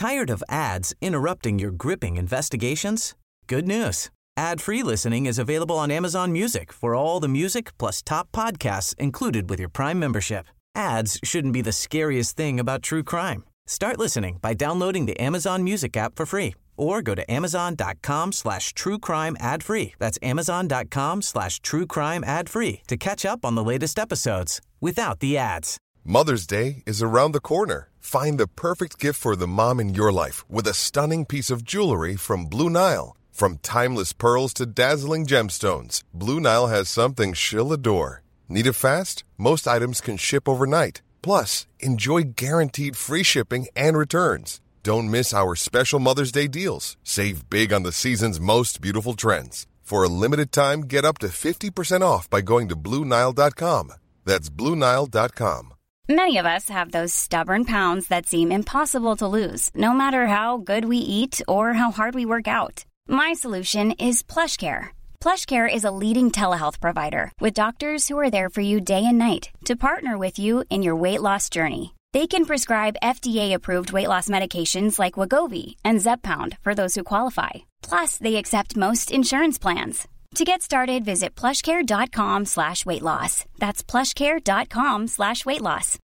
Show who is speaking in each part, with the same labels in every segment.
Speaker 1: Tired of ads interrupting your gripping investigations? Good news. Ad-free listening is available on Amazon Music for all the music plus top podcasts included with your Prime membership. Ads shouldn't be the scariest thing about true crime. Start listening by downloading the Amazon Music app for free or go to amazon.com/truecrime ad-free. That's amazon.com/truecrime ad-free to catch up on the latest episodes without the ads.
Speaker 2: Mother's Day is around the corner. Find the perfect gift for the mom in your life with a stunning piece of jewelry from Blue Nile. From timeless pearls to dazzling gemstones, Blue Nile has something she'll adore. Need it fast? Most items can ship overnight. Plus, enjoy guaranteed free shipping and returns. Don't miss our special Mother's Day deals. Save big on the season's most beautiful trends. For a limited time, get up to 50% off by going to BlueNile.com. That's BlueNile.com.
Speaker 3: Many of us have those stubborn pounds that seem impossible to lose, no matter how good we eat or how hard we work out. My solution is PlushCare. PlushCare is a leading telehealth provider with doctors who are there for you day and night to partner with you in your weight loss journey. They can prescribe FDA-approved weight loss medications like Wegovy and Zepbound for those who qualify. Plus, they accept most insurance plans. To get started, visit plushcare.com/weightloss. That's plushcare.com/weightloss.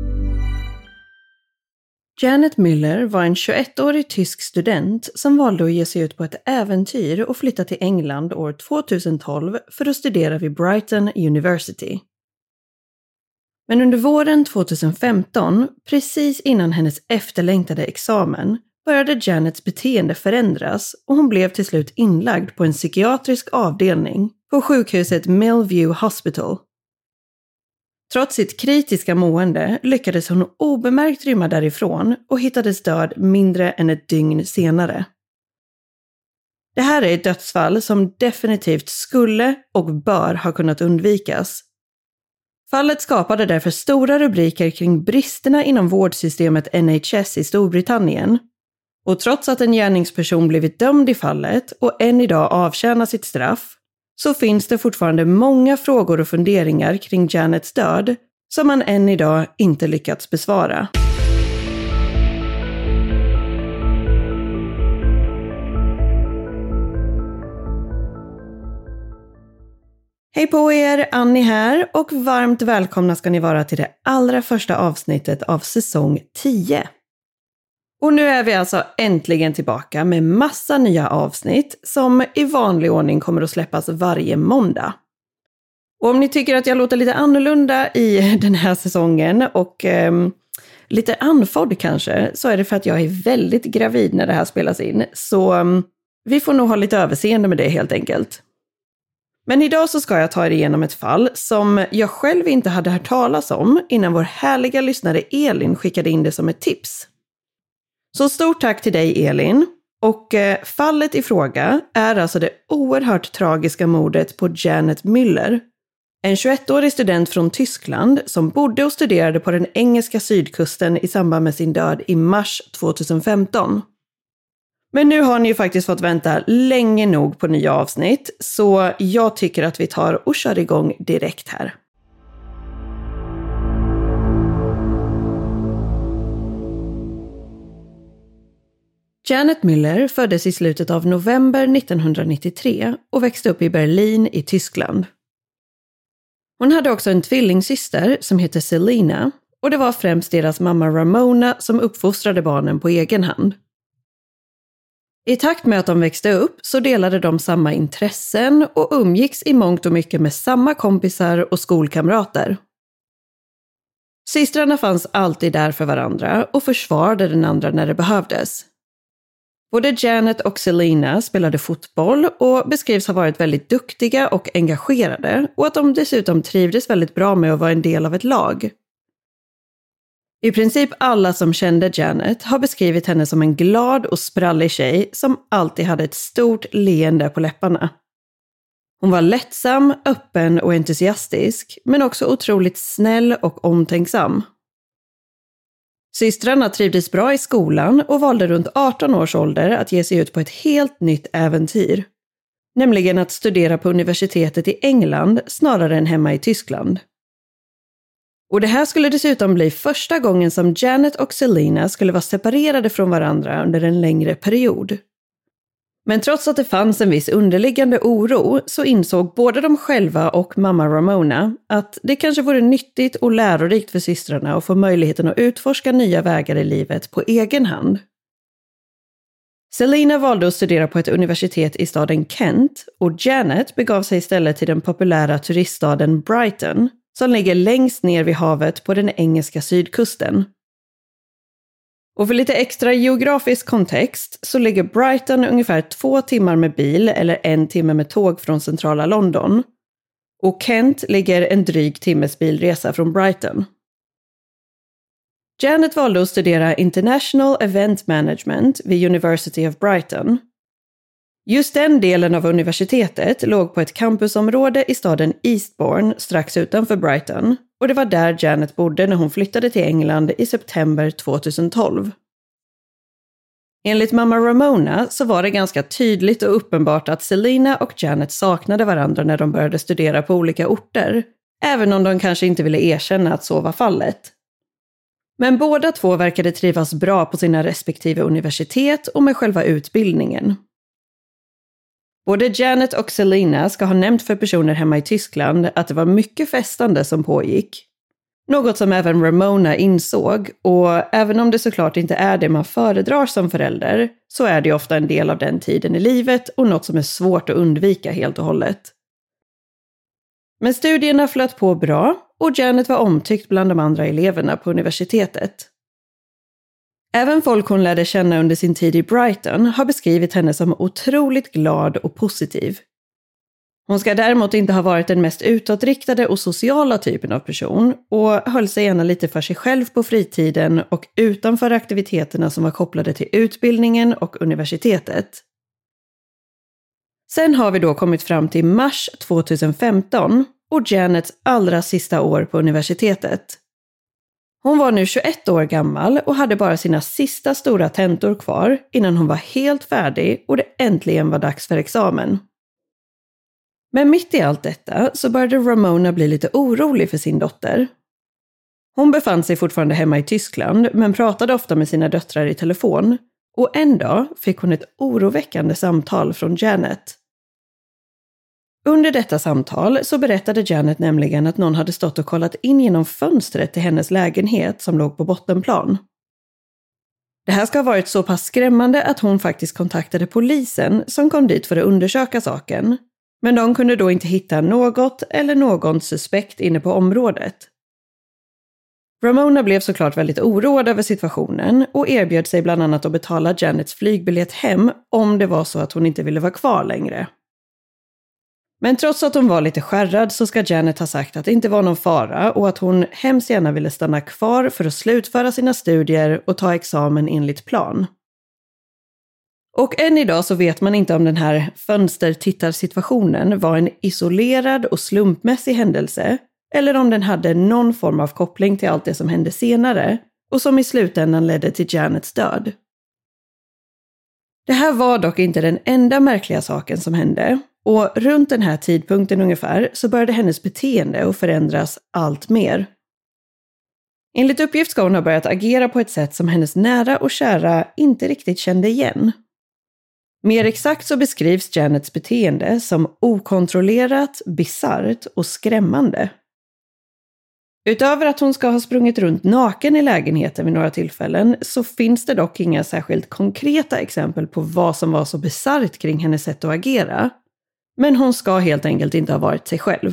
Speaker 4: Janet Miller var en 21-årig tysk student som valde att ge sig ut på ett äventyr och flytta till England år 2012 för att studera vid Brighton University. Men under våren 2015, precis innan hennes efterlängtade examen, började Janets beteende förändras och hon blev till slut inlagd på en psykiatrisk avdelning på sjukhuset Millview Hospital. Trots sitt kritiska mående lyckades hon obemärkt rymma därifrån och hittades död mindre än ett dygn senare. Det här är ett dödsfall som definitivt skulle och bör ha kunnat undvikas. Fallet skapade därför stora rubriker kring bristerna inom vårdsystemet NHS i Storbritannien. Och trots att en gärningsperson blivit dömd i fallet och än idag avtjänar sitt straff, så finns det fortfarande många frågor och funderingar kring Janets död som man än idag inte lyckats besvara. Hej på er, Annie här och varmt välkomna ska ni vara till det allra första avsnittet av säsong 10. Och nu är vi alltså äntligen tillbaka med massa nya avsnitt som i vanlig ordning kommer att släppas varje måndag. Och om ni tycker att jag låter lite annorlunda i den här säsongen och lite andfådd kanske, så är det för att jag är väldigt gravid när det här spelas in. Så vi får nog ha lite överseende med det helt enkelt. Men idag så ska jag ta er igenom ett fall som jag själv inte hade hört talas om innan vår härliga lyssnare Elin skickade in det som ett tips. Så stort tack till dig Elin. Och fallet i fråga är alltså det oerhört tragiska mordet på Janet Miller. En 21-årig student från Tyskland som bodde och studerade på den engelska sydkusten i samband med sin död i mars 2015. Men nu har ni ju faktiskt fått vänta länge nog på nya avsnitt, så jag tycker att vi tar och kör igång direkt här. Janet Miller föddes i slutet av november 1993 och växte upp i Berlin i Tyskland. Hon hade också en tvillingsyster som heter Selina, och det var främst deras mamma Ramona som uppfostrade barnen på egen hand. I takt med att de växte upp så delade de samma intressen och umgicks i mångt och mycket med samma kompisar och skolkamrater. Systrarna fanns alltid där för varandra och försvarade den andra när det behövdes. Både Janet och Selina spelade fotboll och beskrivs ha varit väldigt duktiga och engagerade, och att de dessutom trivdes väldigt bra med att vara en del av ett lag. I princip alla som kände Janet har beskrivit henne som en glad och sprallig tjej som alltid hade ett stort leende på läpparna. Hon var lättsam, öppen och entusiastisk, men också otroligt snäll och omtänksam. Systrarna trivdes bra i skolan och valde runt 18 års ålder att ge sig ut på ett helt nytt äventyr. Nämligen att studera på universitetet i England snarare än hemma i Tyskland. Och det här skulle dessutom bli första gången som Janet och Selena skulle vara separerade från varandra under en längre period. Men trots att det fanns en viss underliggande oro så insåg både de själva och mamma Ramona att det kanske vore nyttigt och lärorikt för systrarna att få möjligheten att utforska nya vägar i livet på egen hand. Selena valde att studera på ett universitet i staden Kent och Janet begav sig istället till den populära turiststaden Brighton som ligger längst ner vid havet på den engelska sydkusten. Och för lite extra geografisk kontext så ligger Brighton ungefär 2 timmar med bil eller 1 timme med tåg från centrala London. Och Kent ligger en dryg timmes bilresa från Brighton. Janet valde att studera International Event Management vid University of Brighton. Just den delen av universitetet låg på ett campusområde i staden Eastbourne strax utanför Brighton och det var där Janet bodde när hon flyttade till England i september 2012. Enligt mamma Ramona så var det ganska tydligt och uppenbart att Selena och Janet saknade varandra när de började studera på olika orter, även om de kanske inte ville erkänna att så var fallet. Men båda två verkade trivas bra på sina respektive universitet och med själva utbildningen. Både Janet och Selena ska ha nämnt för personer hemma i Tyskland att det var mycket festande som pågick. Något som även Ramona insåg, och även om det såklart inte är det man föredrar som förälder så är det ofta en del av den tiden i livet och något som är svårt att undvika helt och hållet. Men studierna flöt på bra och Janet var omtyckt bland de andra eleverna på universitetet. Även folk hon lärde känna under sin tid i Brighton har beskrivit henne som otroligt glad och positiv. Hon ska däremot inte ha varit den mest utåtriktade och sociala typen av person och höll sig gärna lite för sig själv på fritiden och utanför aktiviteterna som var kopplade till utbildningen och universitetet. Sen har vi då kommit fram till mars 2015 och Janets allra sista år på universitetet. Hon var nu 21 år gammal och hade bara sina sista stora tentor kvar innan hon var helt färdig och det äntligen var dags för examen. Men mitt i allt detta så började Ramona bli lite orolig för sin dotter. Hon befann sig fortfarande hemma i Tyskland men pratade ofta med sina döttrar i telefon och en dag fick hon ett oroväckande samtal från Janet. Under detta samtal så berättade Janet nämligen att någon hade stått och kollat in genom fönstret till hennes lägenhet som låg på bottenplan. Det här ska ha varit så pass skrämmande att hon faktiskt kontaktade polisen som kom dit för att undersöka saken. Men de kunde då inte hitta något eller någon suspekt inne på området. Ramona blev såklart väldigt oroad över situationen och erbjöd sig bland annat att betala Janets flygbiljett hem om det var så att hon inte ville vara kvar längre. Men trots att hon var lite skärrad så ska Janet ha sagt att det inte var någon fara och att hon hemskt gärna ville stanna kvar för att slutföra sina studier och ta examen enligt plan. Och än idag så vet man inte om den här fönstertittarsituationen var en isolerad och slumpmässig händelse eller om den hade någon form av koppling till allt det som hände senare och som i slutändan ledde till Janets död. Det här var dock inte den enda märkliga saken som hände och runt den här tidpunkten ungefär så började hennes beteende att förändras allt mer. Enligt uppgift ska hon ha börjat agera på ett sätt som hennes nära och kära inte riktigt kände igen. Mer exakt så beskrivs Janets beteende som okontrollerat, bisarrt och skrämmande. Utöver att hon ska ha sprungit runt naken i lägenheten vid några tillfällen så finns det dock inga särskilt konkreta exempel på vad som var så bisarrt kring hennes sätt att agera. Men hon ska helt enkelt inte ha varit sig själv.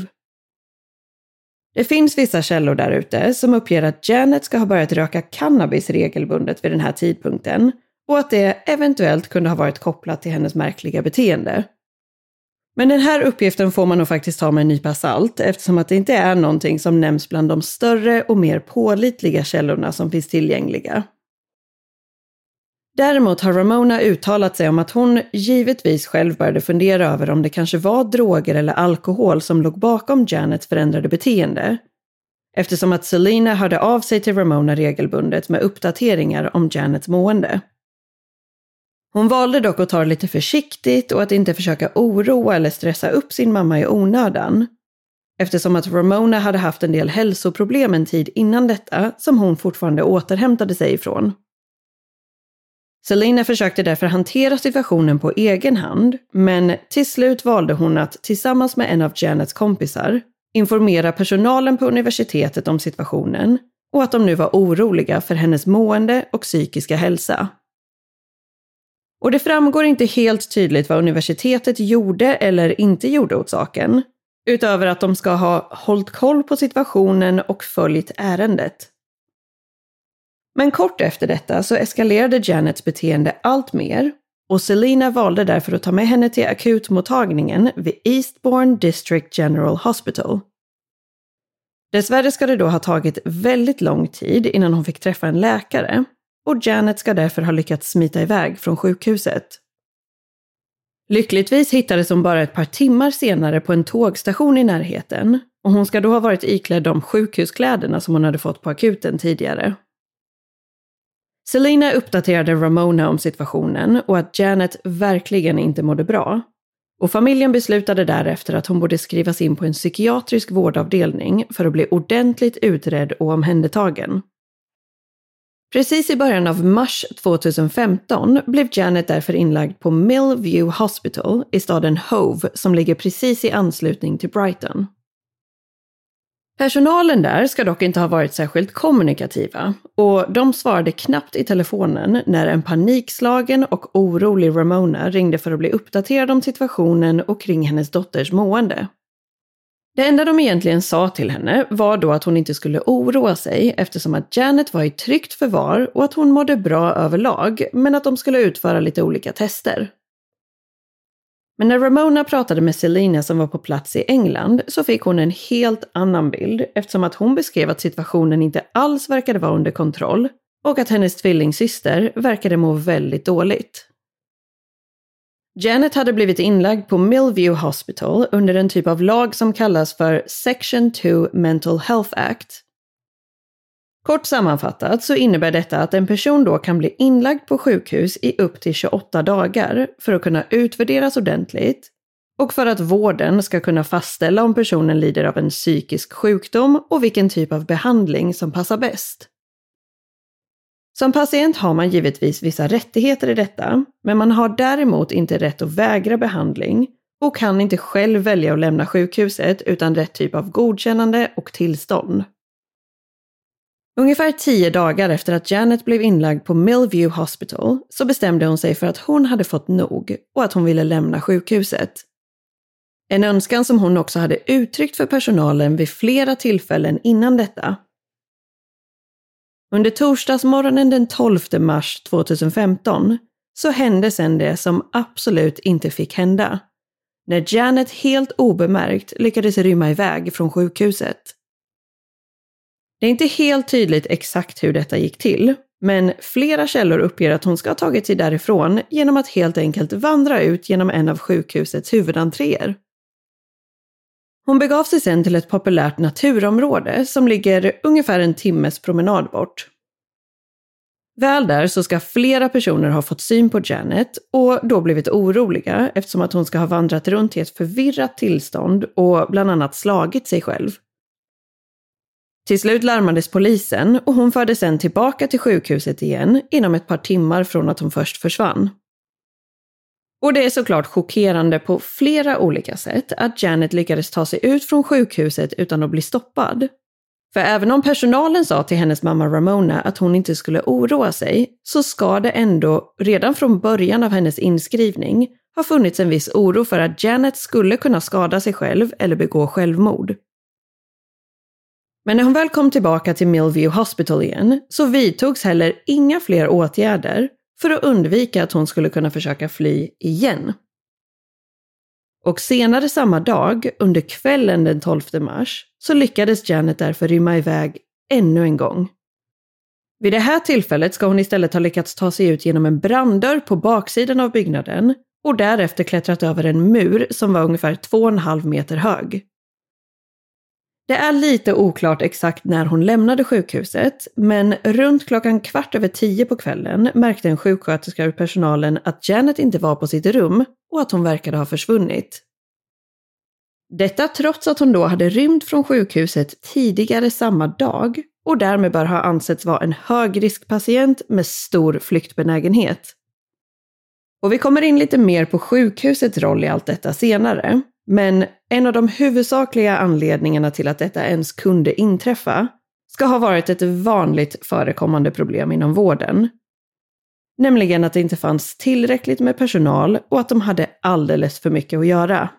Speaker 4: Det finns vissa källor där ute som uppger att Janet ska ha börjat röka cannabis regelbundet vid den här tidpunkten och att det eventuellt kunde ha varit kopplat till hennes märkliga beteende. Men den här uppgiften får man nog faktiskt ta med en nypa salt eftersom att det inte är någonting som nämns bland de större och mer pålitliga källorna som finns tillgängliga. Däremot har Ramona uttalat sig om att hon givetvis själv började fundera över om det kanske var droger eller alkohol som låg bakom Janets förändrade beteende. Eftersom att Selena hörde av sig till Ramona regelbundet med uppdateringar om Janets mående. Hon valde dock att ta det lite försiktigt och att inte försöka oroa eller stressa upp sin mamma i onödan. eftersom att Ramona hade haft en del hälsoproblem en tid innan detta som hon fortfarande återhämtade sig ifrån. Selena försökte därför hantera situationen på egen hand, men till slut valde hon att tillsammans med en av Janets kompisar informera personalen på universitetet om situationen och att de nu var oroliga för hennes mående och psykiska hälsa. Och det framgår inte helt tydligt vad universitetet gjorde eller inte gjorde åt saken, utöver att de ska ha hållit koll på situationen och följt ärendet. Men kort efter detta så eskalerade Janets beteende allt mer och Selena valde därför att ta med henne till akutmottagningen vid Eastbourne District General Hospital. Dessvärre ska det då ha tagit väldigt lång tid innan hon fick träffa en läkare och Janet ska därför ha lyckats smita iväg från sjukhuset. Lyckligtvis hittades hon bara ett par timmar senare på en tågstation i närheten och hon ska då ha varit iklädd de sjukhuskläderna som hon hade fått på akuten tidigare. Selena uppdaterade Ramona om situationen och att Janet verkligen inte mådde bra. Och familjen beslutade därefter att hon borde skrivas in på en psykiatrisk vårdavdelning för att bli ordentligt utredd och omhändertagen. Precis i början av mars 2015 blev Janet därför inlagd på Millview Hospital i staden Hove som ligger precis i anslutning till Brighton. Personalen där ska dock inte ha varit särskilt kommunikativa och de svarade knappt i telefonen när en panikslagen och orolig Ramona ringde för att bli uppdaterad om situationen och kring hennes dotters mående. Det enda de egentligen sa till henne var då att hon inte skulle oroa sig eftersom att Janet var i tryggt förvar och att hon mådde bra överlag men att de skulle utföra lite olika tester. Men när Ramona pratade med Selena som var på plats i England så fick hon en helt annan bild eftersom att hon beskrev att situationen inte alls verkade vara under kontroll och att hennes tvillingsyster verkade må väldigt dåligt. Janet hade blivit inlagd på Millview Hospital under en typ av lag som kallas för Section 2 Mental Health Act. Kort sammanfattat så innebär detta att en person då kan bli inlagd på sjukhus i upp till 28 dagar för att kunna utvärderas ordentligt och för att vården ska kunna fastställa om personen lider av en psykisk sjukdom och vilken typ av behandling som passar bäst. Som patient har man givetvis vissa rättigheter i detta, men man har däremot inte rätt att vägra behandling och kan inte själv välja att lämna sjukhuset utan rätt typ av godkännande och tillstånd. Ungefär 10 dagar efter att Janet blev inlagd på Millview Hospital så bestämde hon sig för att hon hade fått nog och att hon ville lämna sjukhuset. En önskan som hon också hade uttryckt för personalen vid flera tillfällen innan detta. Under torsdagsmorgonen den 12 mars 2015 så hände sedan det som absolut inte fick hända. När Janet helt obemärkt lyckades rymma iväg från sjukhuset. Det är inte helt tydligt exakt hur detta gick till, men flera källor uppger att hon ska ha tagit sig därifrån genom att helt enkelt vandra ut genom en av sjukhusets huvudentréer. Hon begav sig sedan till ett populärt naturområde som ligger ungefär en timmes promenad bort. Väl där så ska flera personer ha fått syn på Janet och då blivit oroliga eftersom att hon ska ha vandrat runt i ett förvirrat tillstånd och bland annat slagit sig själv. Till slut larmades polisen och hon fördes sedan tillbaka till sjukhuset igen inom ett par timmar från att hon först försvann. Och det är såklart chockerande på flera olika sätt att Janet lyckades ta sig ut från sjukhuset utan att bli stoppad. För även om personalen sa till hennes mamma Ramona att hon inte skulle oroa sig så ska det ändå redan från början av hennes inskrivning ha funnits en viss oro för att Janet skulle kunna skada sig själv eller begå självmord. Men när hon väl kom tillbaka till Millview Hospital igen så vidtogs heller inga fler åtgärder för att undvika att hon skulle kunna försöka fly igen. Och senare samma dag, under kvällen den 12 mars, så lyckades Janet därför rymma iväg ännu en gång. Vid det här tillfället ska hon istället ha lyckats ta sig ut genom en branddörr på baksidan av byggnaden och därefter klättrat över en mur som var ungefär 2,5 meter hög. Det är lite oklart exakt när hon lämnade sjukhuset, men runt 10:15 på kvällen märkte en sjuksköterska ur personalen att Janet inte var på sitt rum och att hon verkade ha försvunnit. Detta trots att hon då hade rymt från sjukhuset tidigare samma dag och därmed bör ha ansetts vara en högriskpatient med stor flyktbenägenhet. Och vi kommer in lite mer på sjukhusets roll i allt detta senare, men en av de huvudsakliga anledningarna till att detta ens kunde inträffa ska ha varit ett vanligt förekommande problem inom vården. Nämligen att det inte fanns tillräckligt med personal och att de hade alldeles för mycket att göra.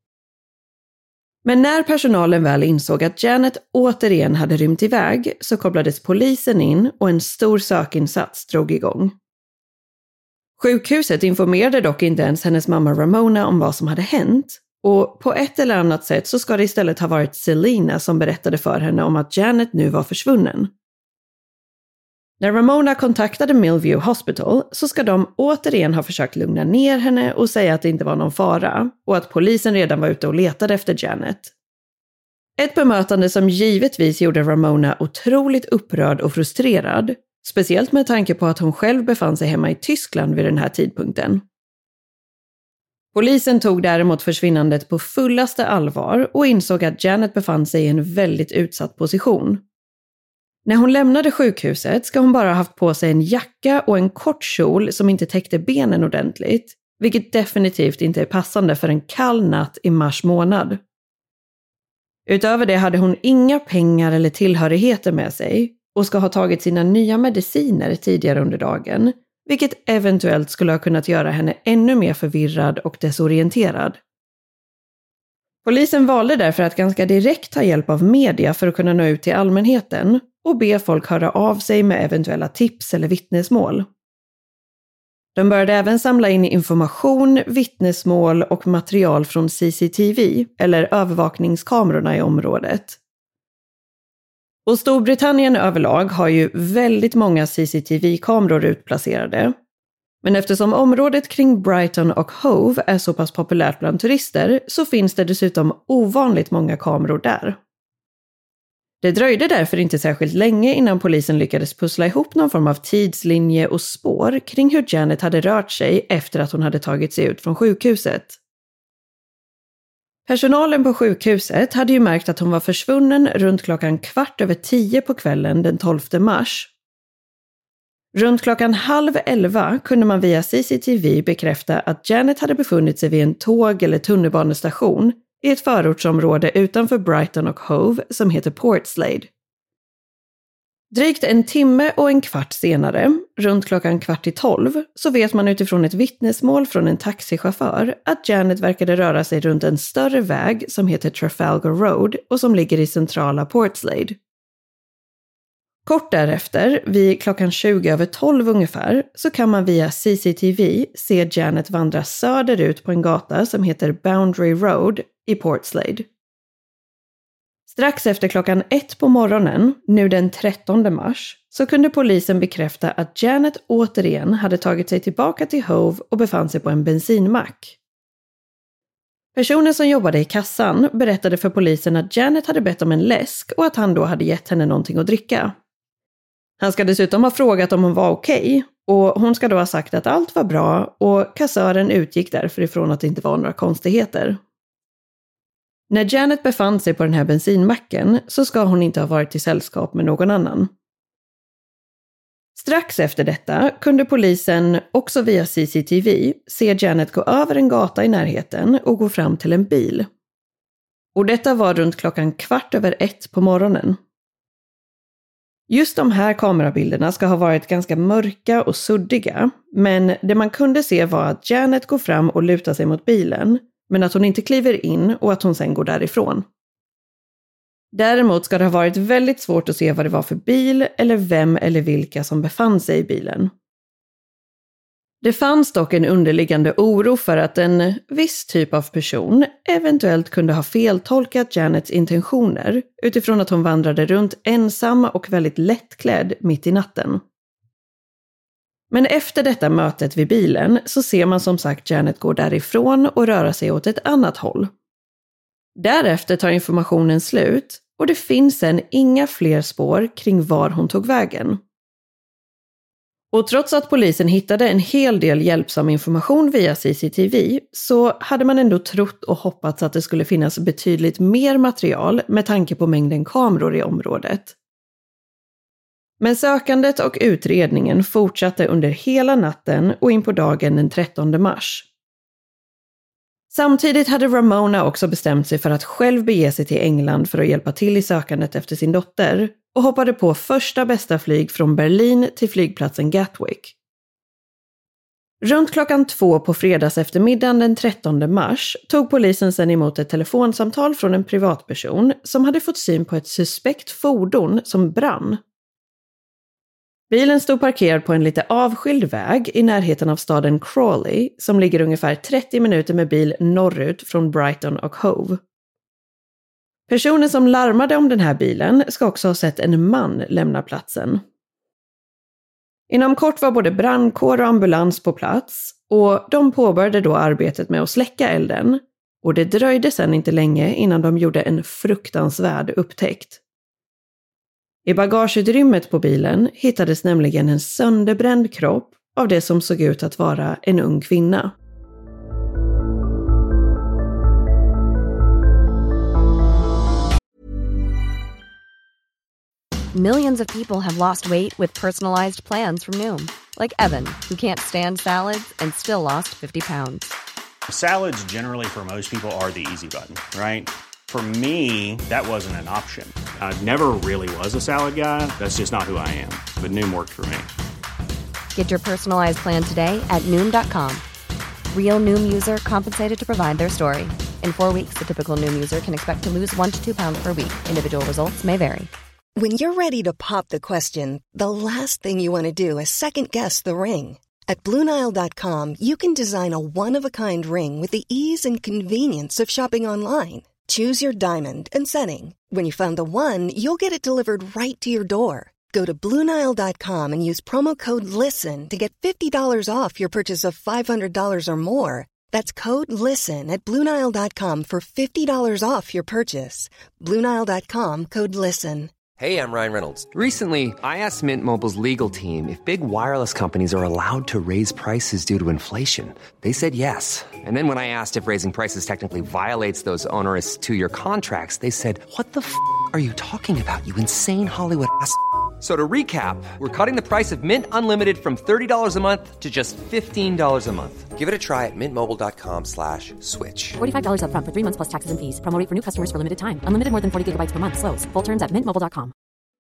Speaker 4: Men när personalen väl insåg att Janet återigen hade rymt iväg så kopplades polisen in och en stor sökinsats drog igång. Sjukhuset informerade dock inte ens hennes mamma Ramona om vad som hade hänt, och på ett eller annat sätt så ska det istället ha varit Selena som berättade för henne om att Janet nu var försvunnen. När Ramona kontaktade Millview Hospital så ska de återigen ha försökt lugna ner henne och säga att det inte var någon fara och att polisen redan var ute och letade efter Janet. Ett bemötande som givetvis gjorde Ramona otroligt upprörd och frustrerad, speciellt med tanke på att hon själv befann sig hemma i Tyskland vid den här tidpunkten. Polisen tog däremot försvinnandet på fullaste allvar och insåg att Janet befann sig i en väldigt utsatt position. När hon lämnade sjukhuset ska hon bara ha haft på sig en jacka och en kort kjol som inte täckte benen ordentligt, vilket definitivt inte är passande för en kall natt i mars månad. Utöver det hade hon inga pengar eller tillhörigheter med sig och ska ha tagit sina nya mediciner tidigare under dagen, vilket eventuellt skulle ha kunnat göra henne ännu mer förvirrad och desorienterad. Polisen valde därför att ganska direkt ta hjälp av media för att kunna nå ut till allmänheten och be folk höra av sig med eventuella tips eller vittnesmål. De började även samla in information, vittnesmål och material från CCTV eller övervakningskamerorna i området. Och Storbritannien överlag har ju väldigt många CCTV-kameror utplacerade. Men eftersom området kring Brighton och Hove är så pass populärt bland turister så finns det dessutom ovanligt många kameror där. Det dröjde därför inte särskilt länge innan polisen lyckades pussla ihop någon form av tidslinje och spår kring hur Janet hade rört sig efter att hon hade tagit sig ut från sjukhuset. Personalen på sjukhuset hade ju märkt att hon var försvunnen runt 10:15 på kvällen den 12 mars. Runt 10:30 kunde man via CCTV bekräfta att Janet hade befunnit sig vid en tåg- eller tunnelbanestation i ett förortsområde utanför Brighton och Hove som heter Portslade. Drygt en timme och en kvart senare, runt 11:45, så vet man utifrån ett vittnesmål från en taxichaufför att Janet verkade röra sig runt en större väg som heter Trafalgar Road och som ligger i centrala Portslade. Kort därefter, vid 11:20 ungefär, så kan man via CCTV se Janet vandra söderut på en gata som heter Boundary Road i Portslade. Strax efter 1:00 på morgonen, nu den 13 mars, så kunde polisen bekräfta att Janet återigen hade tagit sig tillbaka till Hove och befann sig på en bensinmack. Personen som jobbade i kassan berättade för polisen att Janet hade bett om en läsk och att han då hade gett henne någonting att dricka. Han ska dessutom ha frågat om hon var okej, och hon ska då ha sagt att allt var bra och kassören utgick därför ifrån att det inte var några konstigheter. När Janet befann sig på den här bensinmacken så ska hon inte ha varit i sällskap med någon annan. Strax efter detta kunde polisen också via CCTV se Janet gå över en gata i närheten och gå fram till en bil. Och detta var runt 1:15 på morgonen. Just de här kamerabilderna ska ha varit ganska mörka och suddiga, men det man kunde se var att Janet går fram och lutar sig mot bilen, men att hon inte kliver in och att hon sen går därifrån. Däremot ska det ha varit väldigt svårt att se vad det var för bil eller vem eller vilka som befann sig i bilen. Det fanns dock en underliggande oro för att en viss typ av person eventuellt kunde ha feltolkat Janets intentioner utifrån att hon vandrade runt ensam och väldigt lättklädd mitt i natten. Men efter detta mötet vid bilen så ser man som sagt Janet gå därifrån och röra sig åt ett annat håll. Därefter tar informationen slut och det finns sen inga fler spår kring var hon tog vägen. Och trots att polisen hittade en hel del hjälpsam information via CCTV så hade man ändå trott och hoppats att det skulle finnas betydligt mer material med tanke på mängden kameror i området. Men sökandet och utredningen fortsatte under hela natten och in på dagen den 13 mars. Samtidigt hade Ramona också bestämt sig för att själv bege sig till England för att hjälpa till i sökandet efter sin dotter och hoppade på första bästa flyg från Berlin till flygplatsen Gatwick. Runt klockan 2 på fredags eftermiddagen den 13 mars tog polisen sedan emot ett telefonsamtal från en privatperson som hade fått syn på ett suspekt fordon som brann. Bilen stod parkerad på en lite avskild väg i närheten av staden Crawley som ligger ungefär 30 minuter med bil norrut från Brighton och Hove. Personen som larmade om den här bilen ska också ha sett en man lämna platsen. Inom kort var både brandkår och ambulans på plats och de påbörjade då arbetet med att släcka elden och det dröjde sedan inte länge innan de gjorde en fruktansvärd upptäckt. I bagageutrymmet på bilen hittades nämligen en sönderbränd kropp av det som såg ut att vara en ung kvinna.
Speaker 5: Millions of people have lost weight with personalized plans from Noom. Like Evan, who can't stand salads and still lost 50 pounds.
Speaker 6: Salads generally for most people are the easy button, right? For me, that wasn't an option. I never really was a salad guy. That's just not who I am. But Noom worked for me.
Speaker 5: Get your personalized plan today at Noom.com. Real Noom user compensated to provide their story. In 4 weeks, the typical Noom user can expect to lose 1 to 2 pounds per week. Individual results may vary.
Speaker 7: When you're ready to pop the question, the last thing you want to do is second-guess the ring. At BlueNile.com, you can design a one-of-a-kind ring with the ease and convenience of shopping online. Choose your diamond and setting. When you find the one, you'll get it delivered right to your door. Go to BlueNile.com and use promo code LISTEN to get $50 off your purchase of $500 or more. That's code LISTEN at BlueNile.com for $50 off your purchase. BlueNile.com, code LISTEN.
Speaker 8: Hey, I'm Ryan Reynolds. Recently, I asked Mint Mobile's legal team if big wireless companies are allowed to raise prices due to inflation. They said yes. And then when I asked if raising prices technically violates those onerous 2-year contracts, they said, "What the f*** are you talking about, you insane Hollywood ass?" So to recap, we're cutting the price of Mint Unlimited from $30 a month to just $15 a month. Give it a try at mintmobile.com/switch.
Speaker 9: $45 up front for 3 months plus taxes and fees. Promo rate for new customers for limited time. Unlimited more than 40 gigabytes per month. Slows full terms at mintmobile.com.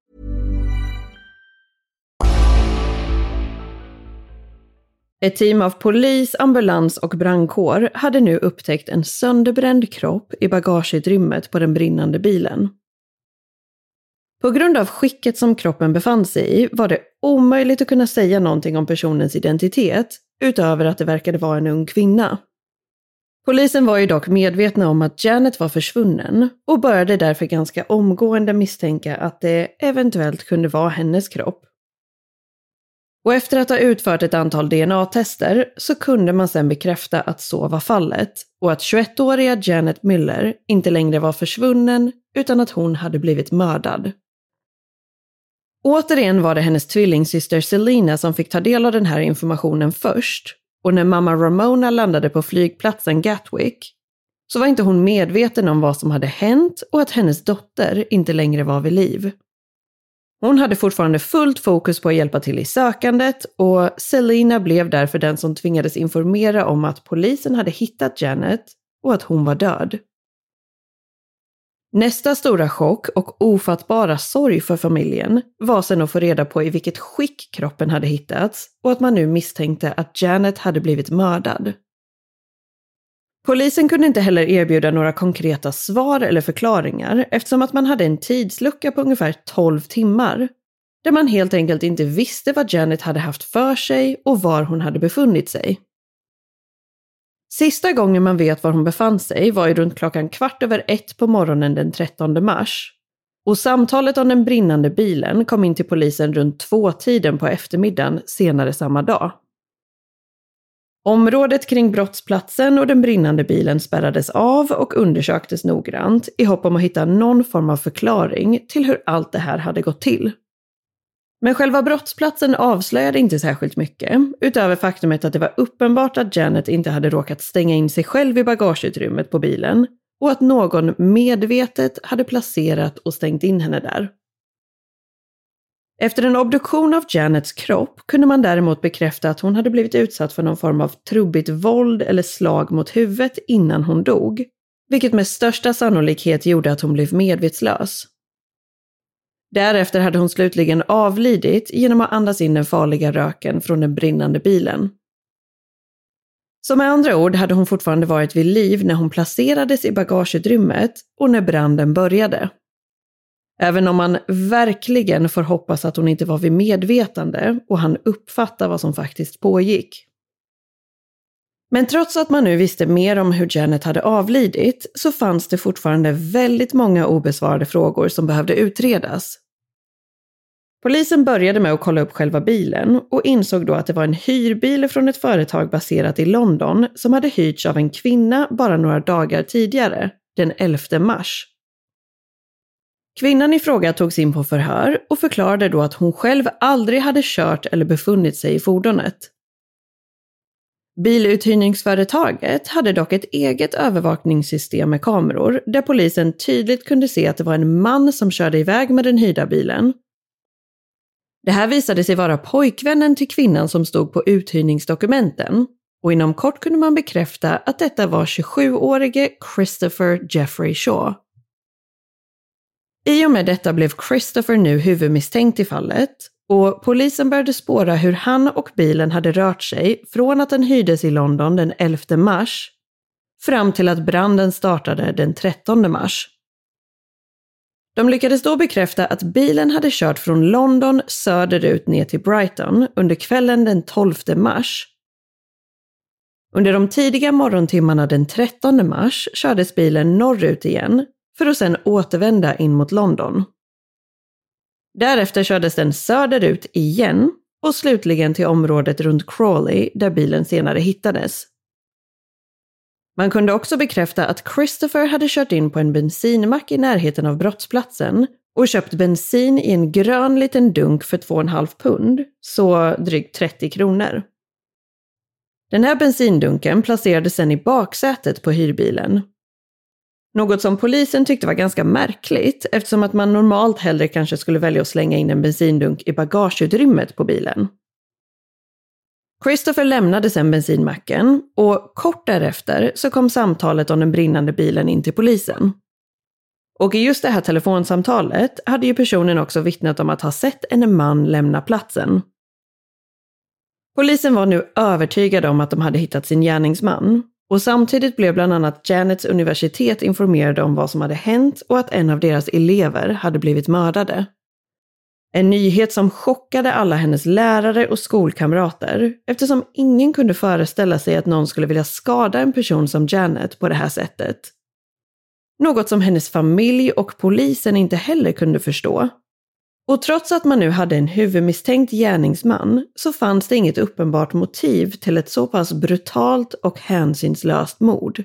Speaker 4: Ett team av polis, ambulans och brandkår hade nu upptäckt en sönderbränd kropp i bagageutrymmet på den brinnande bilen. På grund av skicket som kroppen befann sig i var det omöjligt att kunna säga någonting om personens identitet utöver att det verkade vara en ung kvinna. Polisen var ju dock medvetna om att Janet var försvunnen och började därför ganska omgående misstänka att det eventuellt kunde vara hennes kropp. Och efter att ha utfört ett antal DNA-tester så kunde man sedan bekräfta att så var fallet och att 21-åriga Janet Miller inte längre var försvunnen utan att hon hade blivit mördad. Återigen var det hennes tvillingsyster Selena som fick ta del av den här informationen först, och när mamma Ramona landade på flygplatsen Gatwick så var inte hon medveten om vad som hade hänt och att hennes dotter inte längre var vid liv. Hon hade fortfarande fullt fokus på att hjälpa till i sökandet och Selena blev därför den som tvingades informera om att polisen hade hittat Janet och att hon var död. Nästa stora chock och ofattbara sorg för familjen var sedan att få reda på i vilket skick kroppen hade hittats och att man nu misstänkte att Janet hade blivit mördad. Polisen kunde inte heller erbjuda några konkreta svar eller förklaringar eftersom att man hade en tidslucka på ungefär 12 timmar där man helt enkelt inte visste vad Janet hade haft för sig och var hon hade befunnit sig. Sista gången man vet var hon befann sig var ju runt 1:15 på morgonen den 13 mars. Och samtalet om den brinnande bilen kom in till polisen runt 2-tiden på eftermiddagen senare samma dag. Området kring brottsplatsen och den brinnande bilen spärrades av och undersöktes noggrant i hopp om att hitta någon form av förklaring till hur allt det här hade gått till. Men själva brottsplatsen avslöjade inte särskilt mycket, utöver faktumet att det var uppenbart att Janet inte hade råkat stänga in sig själv i bagageutrymmet på bilen och att någon medvetet hade placerat och stängt in henne där. Efter en obduktion av Janets kropp kunde man däremot bekräfta att hon hade blivit utsatt för någon form av trubbigt våld eller slag mot huvudet innan hon dog, vilket med största sannolikhet gjorde att hon blev medvetslös. Därefter hade hon slutligen avlidit genom att andas in den farliga röken från den brinnande bilen. Så med andra ord hade hon fortfarande varit vid liv när hon placerades i bagageutrymmet och när branden började. Även om man verkligen får hoppas att hon inte var vid medvetande och han uppfatta vad som faktiskt pågick. Men trots att man nu visste mer om hur Janet hade avlidit så fanns det fortfarande väldigt många obesvarade frågor som behövde utredas. Polisen började med att kolla upp själva bilen och insåg då att det var en hyrbil från ett företag baserat i London som hade hyrts av en kvinna bara några dagar tidigare, den 11 mars. Kvinnan i fråga togs in på förhör och förklarade då att hon själv aldrig hade kört eller befunnit sig i fordonet. Biluthyrningsföretaget hade dock ett eget övervakningssystem med kameror där polisen tydligt kunde se att det var en man som körde iväg med den hyrda bilen. Det här visade sig vara pojkvännen till kvinnan som stod på uthyrningsdokumenten och inom kort kunde man bekräfta att detta var 27-årige Christopher Jeffrey Shaw. I och med detta blev Christopher nu huvudmisstänkt i fallet och polisen började spåra hur han och bilen hade rört sig från att den hyrdes i London den 11 mars fram till att branden startade den 13 mars. De lyckades då bekräfta att bilen hade kört från London söderut ner till Brighton under kvällen den 12 mars. Under de tidiga morgontimmarna den 13 mars kördes bilen norrut igen för att sedan återvända in mot London. Därefter kördes den söderut igen och slutligen till området runt Crawley där bilen senare hittades. Man kunde också bekräfta att Christopher hade kört in på en bensinmack i närheten av brottsplatsen och köpt bensin i en grön liten dunk för 2,5 pund, så drygt 30 kronor. Den här bensindunken placerades sedan i baksätet på hyrbilen. Något som polisen tyckte var ganska märkligt eftersom att man normalt hellre kanske skulle välja att slänga in en bensindunk i bagageutrymmet på bilen. Christopher lämnade sedan bensinmacken och kort därefter så kom samtalet om den brinnande bilen in till polisen. Och i just det här telefonsamtalet hade ju personen också vittnat om att ha sett en man lämna platsen. Polisen var nu övertygade om att de hade hittat sin gärningsman och samtidigt blev bland annat Janets universitet informerade om vad som hade hänt och att en av deras elever hade blivit mördade. En nyhet som chockade alla hennes lärare och skolkamrater eftersom ingen kunde föreställa sig att någon skulle vilja skada en person som Janet på det här sättet. Något som hennes familj och polisen inte heller kunde förstå. Och trots att man nu hade en huvudmisstänkt gärningsman så fanns det inget uppenbart motiv till ett så pass brutalt och hänsynslöst mord.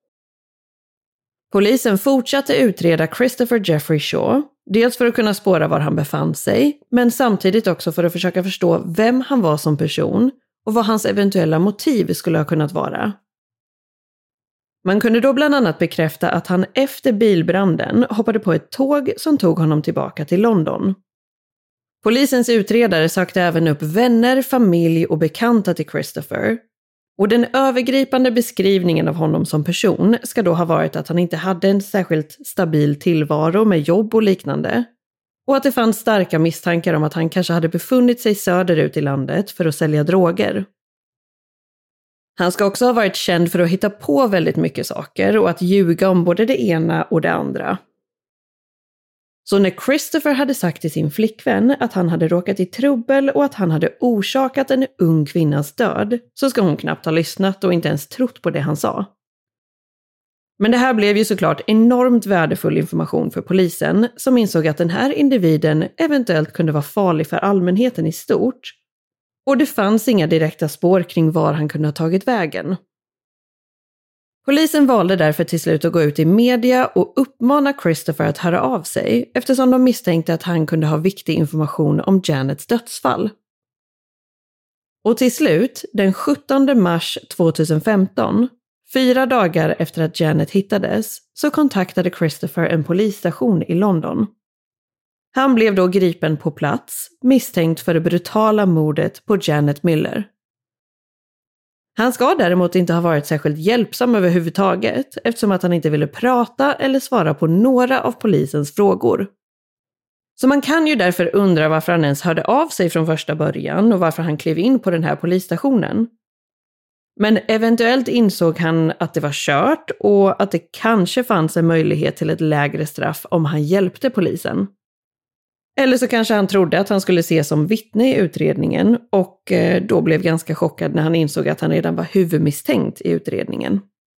Speaker 4: Polisen fortsatte utreda Christopher Jeffrey Shaw, dels för att kunna spåra var han befann sig, men samtidigt också för att försöka förstå vem han var som person och vad hans eventuella motiv skulle ha kunnat vara. Man kunde då bland annat bekräfta att han efter bilbranden hoppade på ett tåg som tog honom tillbaka till London. Polisens utredare sökte även upp vänner, familj och bekanta till Christopher. Och den övergripande beskrivningen av honom som person ska då ha varit att han inte hade en särskilt stabil tillvaro med jobb och liknande. Och att det fanns starka misstankar om att han kanske hade befunnit sig söderut i landet för att sälja droger. Han ska också ha varit känd för att hitta på väldigt mycket saker och att ljuga om både det ena och det andra. Så när Christopher hade sagt till sin flickvän att han hade råkat i trubbel och att han hade orsakat en ung kvinnas död så ska hon knappt ha lyssnat och inte ens trott på det han sa. Men det här blev ju såklart enormt värdefull information för polisen som insåg att den här individen eventuellt kunde vara farlig för allmänheten i stort. Och det fanns inga direkta spår kring var han kunde ha tagit vägen. Polisen valde därför till slut att gå ut i media och uppmana Christopher att höra av sig eftersom de misstänkte att han kunde ha viktig information om Janets dödsfall. Och till slut, den 17 mars 2015, 4 dagar efter att Janet hittades, så kontaktade Christopher en polisstation i London. Han blev då gripen på plats, misstänkt för det brutala mordet på Janet Miller. Han ska däremot inte ha varit särskilt hjälpsam överhuvudtaget eftersom att han inte ville prata eller svara på några av polisens frågor. Så man kan ju därför undra varför han ens hörde av sig från första början och varför han klev in på den här polisstationen. Men eventuellt insåg han att det var kört och att det kanske fanns en möjlighet till ett lägre straff om han hjälpte polisen. Eller så kanske han trodde att han skulle ses som vittne i utredningen och då blev ganska chockad när han insåg att han redan var huvudmisstänkt i utredningen.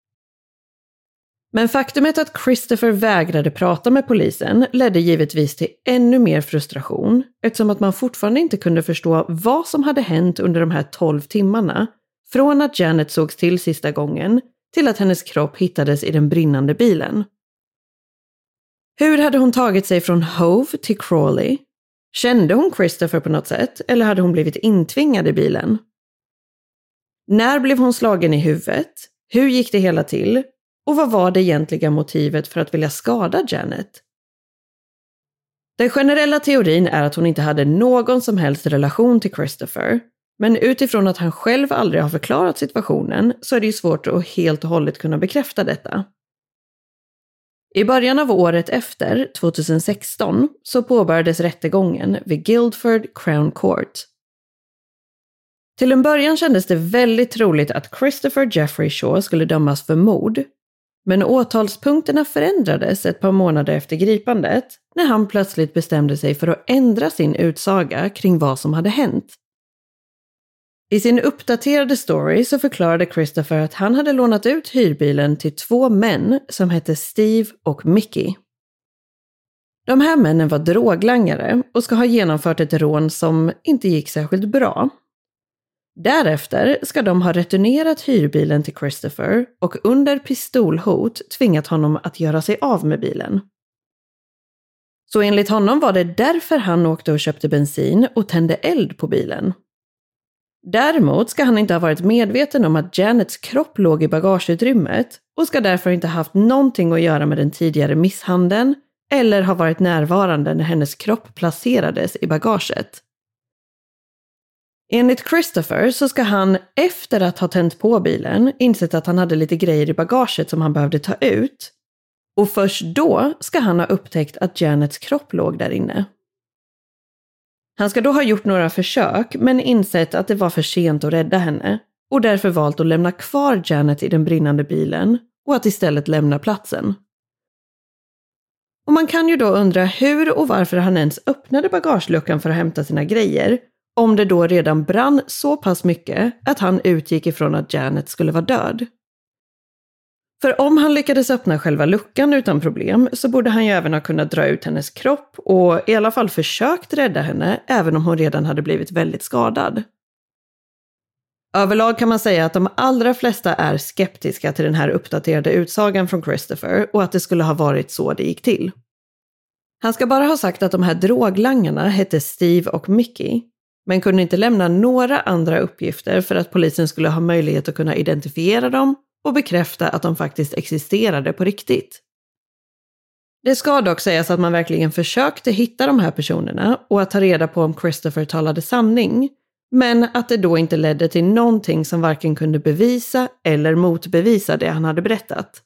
Speaker 4: Men faktumet att Christopher vägrade prata med polisen ledde givetvis till ännu mer frustration eftersom att man fortfarande inte kunde förstå vad som hade hänt under de här 12 timmarna från att Janet sågs till sista gången till att hennes kropp hittades i den brinnande bilen. Hur hade hon tagit sig från Hove till Crawley? Kände hon Christopher på något sätt eller hade hon blivit intvingad i bilen? När blev hon slagen i huvudet? Hur gick det hela till? Och vad var det egentliga motivet för att vilja skada Janet? Den generella teorin är att hon inte hade någon som helst relation till Christopher. Men utifrån att han själv aldrig har förklarat situationen så är det ju svårt att helt och hållet kunna bekräfta detta. I början av året efter, 2016, så påbörjades rättegången vid Guildford Crown Court. Till en början kändes det väldigt troligt att Christopher Jeffrey Shaw skulle dömas för mord. Men åtalspunkterna förändrades ett par månader efter gripandet när han plötsligt bestämde sig för att ändra sin utsaga kring vad som hade hänt. I sin uppdaterade story så förklarade Christopher att han hade lånat ut hyrbilen till 2 män som hette Steve och Mickey. De här männen var droglangare och ska ha genomfört ett rån som inte gick särskilt bra. Därefter ska de ha returnerat hyrbilen till Christopher och under pistolhot tvingat honom att göra sig av med bilen. Så enligt honom var det därför han åkte och köpte bensin och tände eld på bilen. Däremot ska han inte ha varit medveten om att Janets kropp låg i bagageutrymmet och ska därför inte haft någonting att göra med den tidigare misshandeln eller ha varit närvarande när hennes kropp placerades i bagaget. Enligt Christopher så ska han efter att ha tänt på bilen insett att han hade lite grejer i bagaget som han behövde ta ut. Och först då ska han ha upptäckt att Janets kropp låg där inne. Han ska då ha gjort några försök men insett att det var för sent att rädda henne och därför valt att lämna kvar Janet i den brinnande bilen och att istället lämna platsen. Och man kan ju då undra hur och varför han ens öppnade bagageluckan för att hämta sina grejer om det då redan brann så pass mycket att han utgick ifrån att Janet skulle vara död. För om han lyckades öppna själva luckan utan problem så borde han ju även ha kunnat dra ut hennes kropp och i alla fall försökt rädda henne även om hon redan hade blivit väldigt skadad. Överlag kan man säga att de allra flesta är skeptiska till den här uppdaterade utsagan från Christopher och att det skulle ha varit så det gick till. Han ska bara ha sagt att de här droglangarna hette Steve och Mickey men kunde inte lämna några andra uppgifter för att polisen skulle ha möjlighet att kunna identifiera dem och bekräfta att de faktiskt existerade på riktigt. Det ska dock sägas att man verkligen försökte hitta de här personerna och att ta reda på om Christopher talade sanning, men att det då inte ledde till någonting som varken kunde bevisa eller motbevisa det han hade berättat.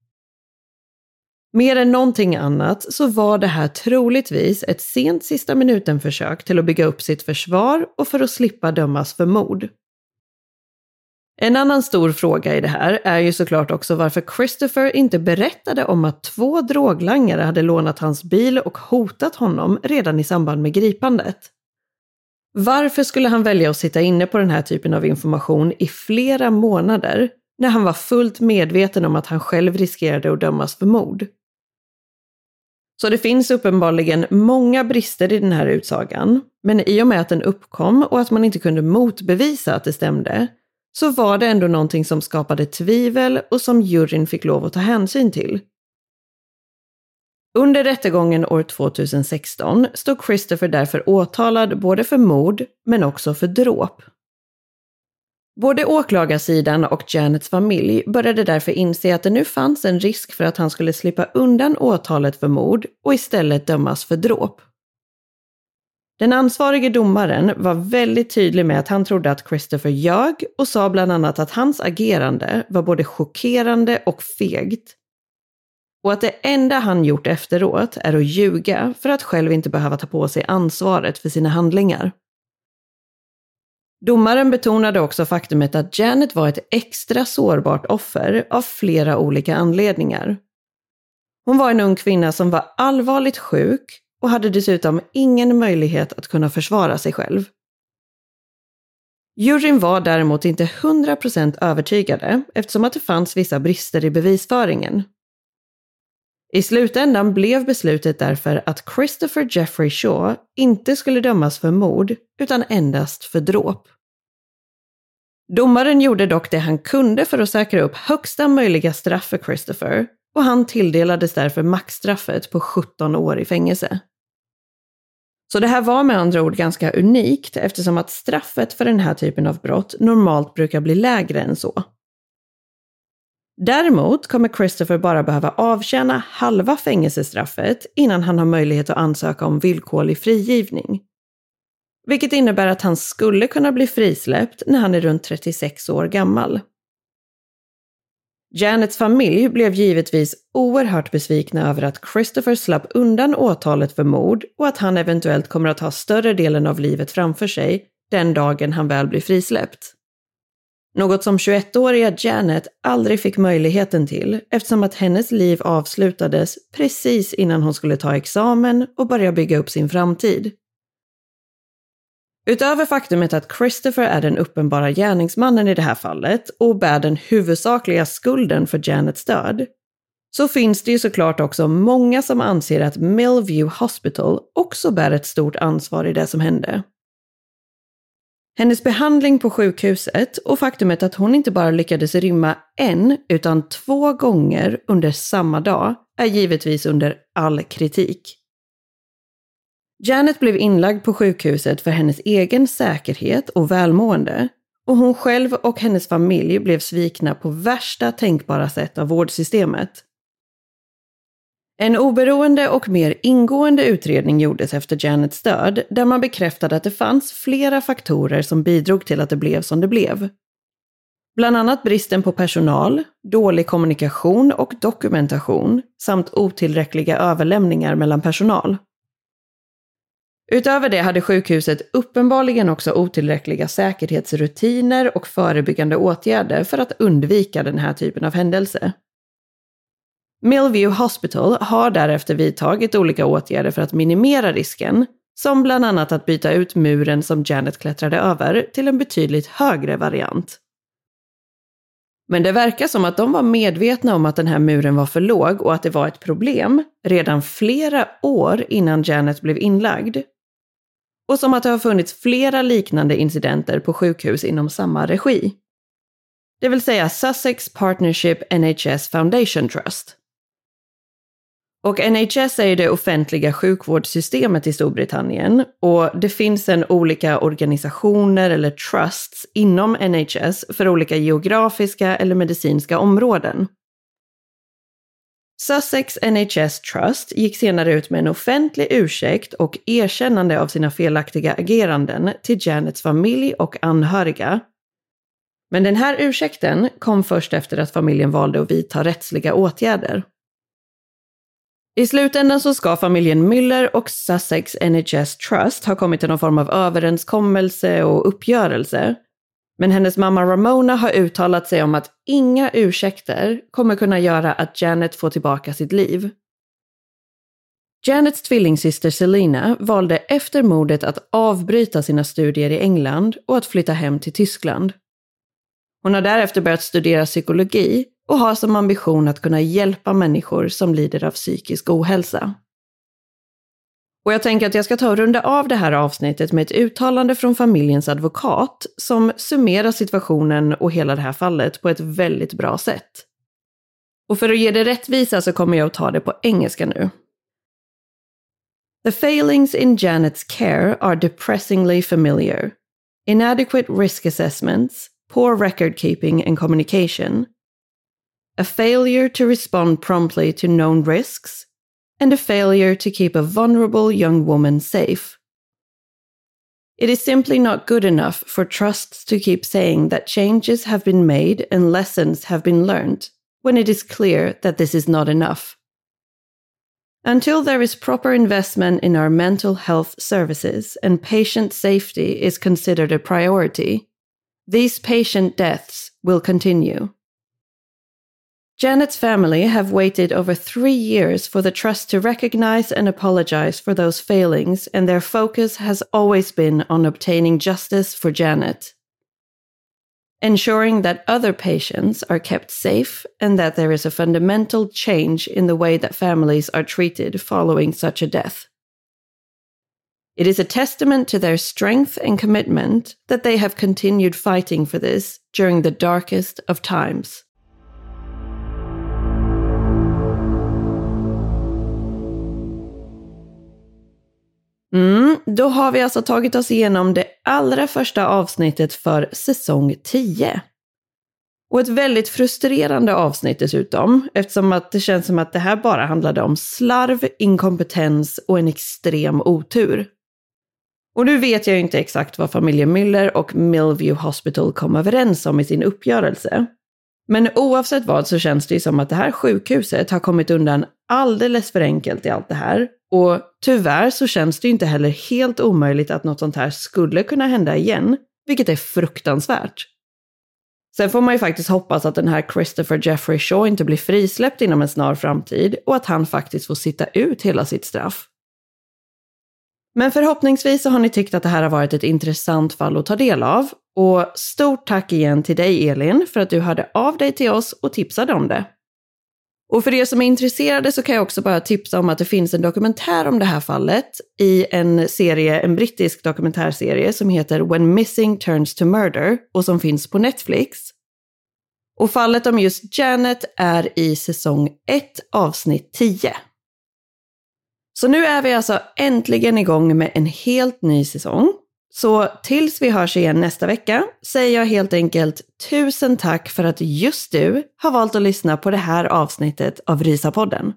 Speaker 4: Mer än någonting annat så var det här troligtvis ett sent sista minuten-försök till att bygga upp sitt försvar och för att slippa dömas för mord. En annan stor fråga i det här är ju såklart också varför Christopher inte berättade om att 2 droglangare hade lånat hans bil och hotat honom redan i samband med gripandet. Varför skulle han välja att sitta inne på den här typen av information i flera månader när han var fullt medveten om att han själv riskerade att dömas för mord? Så det finns uppenbarligen många brister i den här utsagan, men i och med att den uppkom och att man inte kunde motbevisa att det stämde så var det ändå någonting som skapade tvivel och som juryn fick lov att ta hänsyn till. Under rättegången år 2016 stod Christopher därför åtalad både för mord men också för dråp. Både åklagarsidan och Janets familj började därför inse att det nu fanns en risk för att han skulle slippa undan åtalet för mord och istället dömas för dråp. Den ansvarige domaren var väldigt tydlig med att han trodde att Christopher ljög och sa bland annat att hans agerande var både chockerande och fegt. Och att det enda han gjort efteråt är att ljuga för att själv inte behöva ta på sig ansvaret för sina handlingar. Domaren betonade också faktumet att Janet var ett extra sårbart offer av flera olika anledningar. Hon var en ung kvinna som var allvarligt sjuk och hade dessutom ingen möjlighet att kunna försvara sig själv. Juryn var däremot inte 100% övertygade eftersom att det fanns vissa brister i bevisföringen. I slutändan blev beslutet därför att Christopher Jeffrey Shaw inte skulle dömas för mord utan endast för dråp. Domaren gjorde dock det han kunde för att säkra upp högsta möjliga straff för Christopher och han tilldelades därför maxstraffet på 17 år i fängelse. Så det här var med andra ord ganska unikt eftersom att straffet för den här typen av brott normalt brukar bli lägre än så. Däremot kommer Christopher bara behöva avtjäna halva fängelsestraffet innan han har möjlighet att ansöka om villkorlig frigivning. Vilket innebär att han skulle kunna bli frisläppt när han är runt 36 år gammal. Janets familj blev givetvis oerhört besvikna över att Christopher slapp undan åtalet för mord och att han eventuellt kommer att ha större delen av livet framför sig den dagen han väl blir frisläppt. Något som 21-åriga Janet aldrig fick möjligheten till eftersom att hennes liv avslutades precis innan hon skulle ta examen och börja bygga upp sin framtid. Utöver faktumet att Christopher är den uppenbara gärningsmannen i det här fallet och bär den huvudsakliga skulden för Janets död, så finns det ju såklart också många som anser att Millview Hospital också bär ett stort ansvar i det som hände. Hennes behandling på sjukhuset och faktumet att hon inte bara lyckades rymma en utan 2 gånger under samma dag är givetvis under all kritik. Janet blev inlagd på sjukhuset för hennes egen säkerhet och välmående och hon själv och hennes familj blev svikna på värsta tänkbara sätt av vårdsystemet. En oberoende och mer ingående utredning gjordes efter Janets död där man bekräftade att det fanns flera faktorer som bidrog till att det blev som det blev. Bland annat bristen på personal, dålig kommunikation och dokumentation samt otillräckliga överlämningar mellan personal. Utöver det hade sjukhuset uppenbarligen också otillräckliga säkerhetsrutiner och förebyggande åtgärder för att undvika den här typen av händelse. Millview Hospital har därefter vidtagit olika åtgärder för att minimera risken, som bland annat att byta ut muren som Janet klättrade över till en betydligt högre variant. Men det verkar som att de var medvetna om att den här muren var för låg och att det var ett problem redan flera år innan Janet blev inlagd. Och som att det har funnits flera liknande incidenter på sjukhus inom samma regi. Det vill säga Sussex Partnership NHS Foundation Trust. Och NHS är det offentliga sjukvårdssystemet i Storbritannien och det finns olika organisationer eller trusts inom NHS för olika geografiska eller medicinska områden. Sussex NHS Trust gick senare ut med en offentlig ursäkt och erkännande av sina felaktiga ageranden till Janets familj och anhöriga. Men den här ursäkten kom först efter att familjen valde att vidta rättsliga åtgärder. I slutändan så ska familjen Müller och Sussex NHS Trust ha kommit till någon form av överenskommelse och uppgörelse. Men hennes mamma Ramona har uttalat sig om att inga ursäkter kommer kunna göra att Janet får tillbaka sitt liv. Janets tvillingsyster Selina valde efter mordet att avbryta sina studier i England och att flytta hem till Tyskland. Hon har därefter börjat studera psykologi och har som ambition att kunna hjälpa människor som lider av psykisk ohälsa. Och jag tänker att jag ska ta och runda av det här avsnittet med ett uttalande från familjens advokat som summerar situationen och hela det här fallet på ett väldigt bra sätt. Och för att ge det rättvisa så kommer jag att ta det på engelska nu. The failings in Janet's care are depressingly familiar. Inadequate risk assessments, poor record keeping and communication, a failure to respond promptly to known risks, and a failure to keep a vulnerable young woman safe. It is simply not good enough for trusts to keep saying that changes have been made and lessons have been learned, when it is clear that this is not enough. Until there is proper investment in our mental health services and patient safety is considered a priority, these patient deaths will continue. Janet's family have waited over 3 years for the trust to recognize and apologize for those failings, and their focus has always been on obtaining justice for Janet, ensuring that other patients are kept safe and that there is a fundamental change in the way that families are treated following such a death. It is a testament to their strength and commitment that they have continued fighting for this during the darkest of times. Då har vi alltså tagit oss igenom det allra första avsnittet för säsong 10. Och ett väldigt frustrerande avsnitt dessutom, eftersom att det känns som att det här bara handlade om slarv, inkompetens och en extrem otur. Och nu vet jag ju inte exakt vad familjen Müller och Millview Hospital kom överens om i sin uppgörelse. Men oavsett vad så känns det ju som att det här sjukhuset har kommit undan alldeles för enkelt i allt det här. Och tyvärr så känns det ju inte heller helt omöjligt att något sånt här skulle kunna hända igen, vilket är fruktansvärt. Sen får man ju faktiskt hoppas att den här Christopher Jeffrey Shaw inte blir frisläppt inom en snar framtid och att han faktiskt får sitta ut hela sitt straff. Men förhoppningsvis så har ni tyckt att det här har varit ett intressant fall att ta del av. Och stort tack igen till dig Elin för att du hörde av dig till oss och tipsade om det. Och för er som är intresserade så kan jag också bara tipsa om att det finns en dokumentär om det här fallet i en brittisk dokumentärserie som heter When Missing Turns to Murder och som finns på Netflix. Och fallet om just Janet är i säsong 1 avsnitt 10. Så nu är vi alltså äntligen igång med en helt ny säsong. Så tills vi hörs igen nästa vecka säger jag helt enkelt 1000 tack för att just du har valt att lyssna på det här avsnittet av Risa-podden.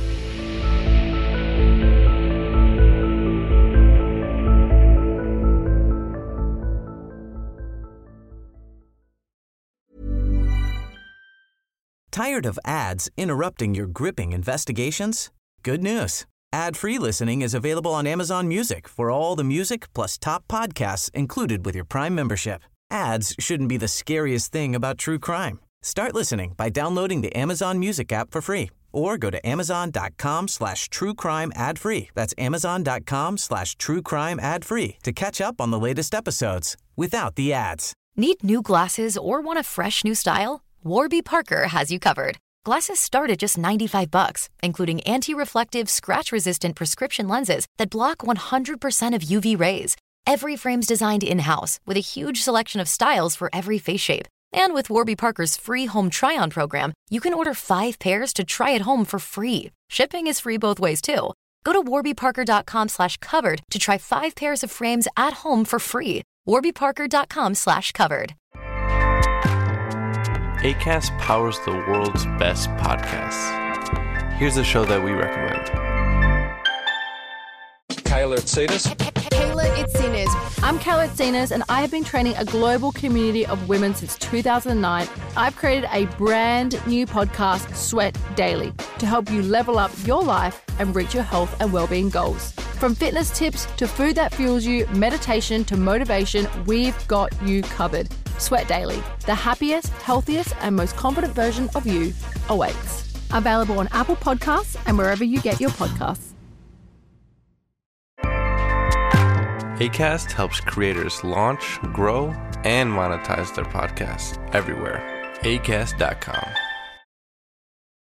Speaker 1: Tired of ads interrupting your gripping investigations? Good news. Ad-free listening is available on Amazon Music for all the music plus top podcasts included with your Prime membership. Ads shouldn't be the scariest thing about true crime. Start listening by downloading the Amazon Music app for free or go to amazon.com/truecrime ad-free. That's amazon.com/truecrime ad-free to catch up on the latest episodes without the ads.
Speaker 10: Need new glasses or want a fresh new style? Warby Parker has you covered. Glasses start at just $95, including anti-reflective, scratch-resistant prescription lenses that block 100% of UV rays. Every frame's designed in-house with a huge selection of styles for every face shape. And with Warby Parker's free home try-on program, you can order 5 pairs to try at home for free. Shipping is free both ways, too. Go to warbyparker.com/covered to try 5 pairs of frames at home for free. warbyparker.com/covered.
Speaker 11: Acast powers the world's best podcasts. Here's a show that we recommend.
Speaker 12: Kayla Itsinas.
Speaker 13: Kayla Itsinas. I'm Kayla Itsinas and I have been training a global community of women since 2009. I've created a brand new podcast, Sweat Daily, to help you level up your life and reach your health and well-being goals. From fitness tips to food that fuels you, meditation to motivation, we've got you covered. Sweat Daily, the happiest, healthiest, and most confident version of you awaits. Available on Apple Podcasts and wherever you get your podcasts.
Speaker 11: Acast helps creators launch, grow, and monetize their podcasts everywhere. Acast.com.